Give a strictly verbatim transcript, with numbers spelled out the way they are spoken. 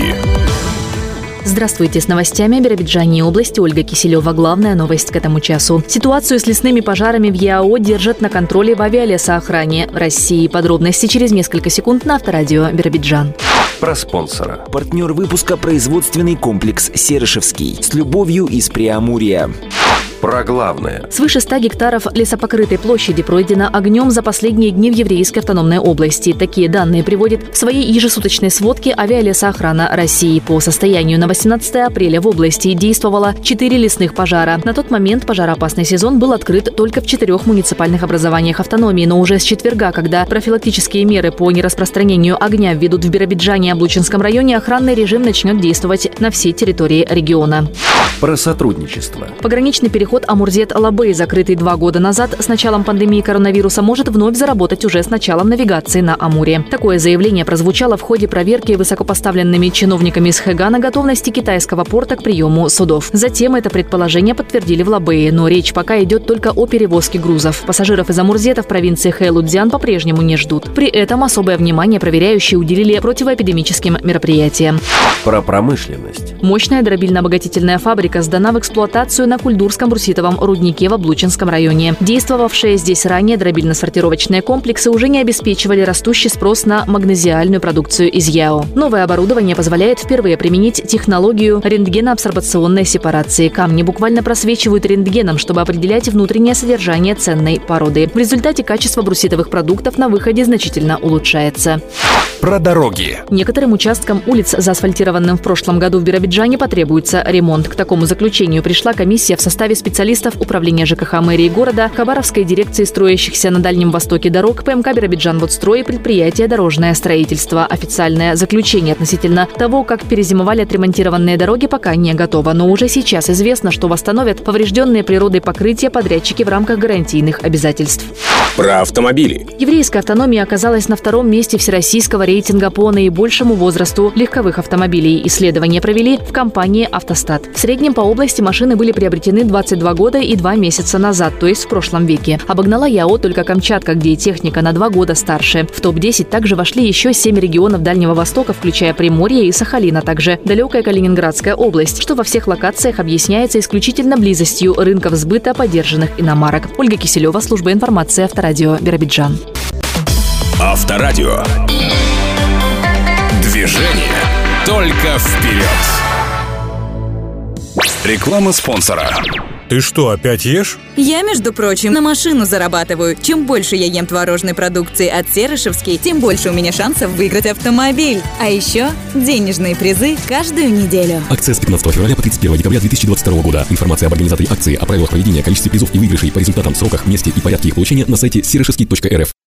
новости. Здравствуйте, с новостями о Биробиджане и области Ольга Киселева. Главная новость к этому часу. Ситуацию с лесными пожарами в ЯО держат на контроле в авиалесоохране России. Подробности через несколько секунд на Авторадио Биробиджан. Про спонсора. Партнер выпуска — производственный комплекс «Серышевский». С любовью из Преамурья. Про главное. Свыше ста гектаров лесопокрытой площади пройдено огнем за последние дни в Еврейской автономной области. Такие данные приводит в своей ежесуточной сводке авиалесоохрана России. По состоянию на восемнадцатое апреля в области действовало четыре лесных пожара. На тот момент пожароопасный сезон был открыт только в четырех муниципальных образованиях автономии, но уже с четверга, когда профилактические меры по нераспространению огня введут в Биробиджане и Облучинском районе, охранный режим начнет действовать на всей территории региона. Про сотрудничество. Пограничный переход Амурзет-Алабей, закрытый два года назад с началом пандемии коронавируса, может вновь заработать уже с началом навигации на Амуре. Такое заявление прозвучало в ходе проверки высокопоставленными чиновниками из Хэгана готовности китайского порта к приему судов. Затем это предположение подтвердили в Лабее, но речь пока идет только о перевозке грузов. Пассажиров из Амурзета в провинции Хэлудзян по-прежнему не ждут. При этом особое внимание проверяющие уделили противоэпидемическим мероприятиям. Про промышленность. Мощная дробильно-обогатительная фабрика сдана в эксплуатацию на Кульдурском бруситовом руднике в Облучинском районе. Действовавшие здесь ранее дробильно-сортировочные комплексы уже не обеспечивали растущий спрос на магнезиальную продукцию из ЯО. Новое оборудование позволяет впервые применить технологию рентгеноабсорбционной сепарации. Камни буквально просвечивают рентгеном, чтобы определять внутреннее содержание ценной породы. В результате качество бруситовых продуктов на выходе значительно улучшается. Про дороги. Некоторым участкам улиц, заасфальтированным в прошлом году в Биробиджане, потребуется ремонт. К такому заключению пришла комиссия в составе специалистов Управления ЖКХ мэрии города, Хабаровской дирекции строящихся на Дальнем Востоке дорог, ПМК «Биробиджан-Водстрой» и предприятия «Дорожное строительство». Официальное заключение относительно того, как перезимовали отремонтированные дороги, пока не готово. Но уже сейчас известно, что восстановят поврежденные природой покрытия подрядчики в рамках гарантийных обязательств. Про автомобили. Еврейская автономия оказалась на втором месте всероссийского рейтинга по наибольшему возрасту легковых автомобилей. Исследования провели в компании «Автостат». В среднем по области машины были приобретены двадцать два года и два месяца назад, то есть в прошлом веке. Обогнала ЯО только Камчатка, где техника на два года старше. В топ десять также вошли еще семь регионов Дальнего Востока, включая Приморье и Сахалин, а также далекая Калининградская область, что во всех локациях объясняется исключительно близостью рынков сбыта подержанных иномарок. Ольга Киселева, служба информации Авторадио Биробиджан. Авторадио. Движение только вперед. Реклама спонсора. Ты что, опять ешь? Я, между прочим, на машину зарабатываю. Чем больше я ем творожной продукции от Серышевский, тем больше у меня шансов выиграть автомобиль. А еще денежные призы каждую неделю. Акция с пятнадцатого февраля по тридцать первое декабря две тысячи двадцать второго года. Информация об организаторе акции, о правилах проведения, количестве призов и выигрышей по результатам, сроках, месте и порядке их получения на сайте серышевский точка эр эф.